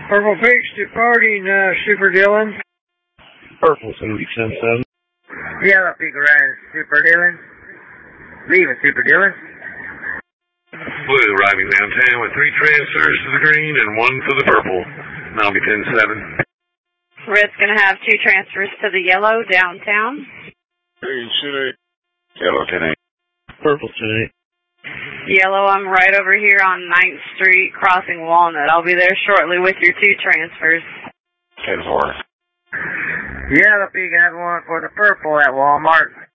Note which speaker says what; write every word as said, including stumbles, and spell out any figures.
Speaker 1: Purple Peaks departing, uh, Super Dylan.
Speaker 2: Purple seventy ten seven.
Speaker 1: Yellow Peak arriving, Super Dylan. Leaving Super Dylan.
Speaker 3: Blue arriving downtown with three transfers to the green and one to the purple. Now be ten seven.
Speaker 4: Red's going to have two transfers to the yellow downtown.
Speaker 5: Green ten eight. Yellow ten eight.
Speaker 2: Purple ten eight.
Speaker 4: Yellow, I'm right over here on ninth Street, crossing Walnut. I'll be there shortly with your two transfers.
Speaker 5: ten four.
Speaker 1: Yellow Peak has one for the purple at Walmart.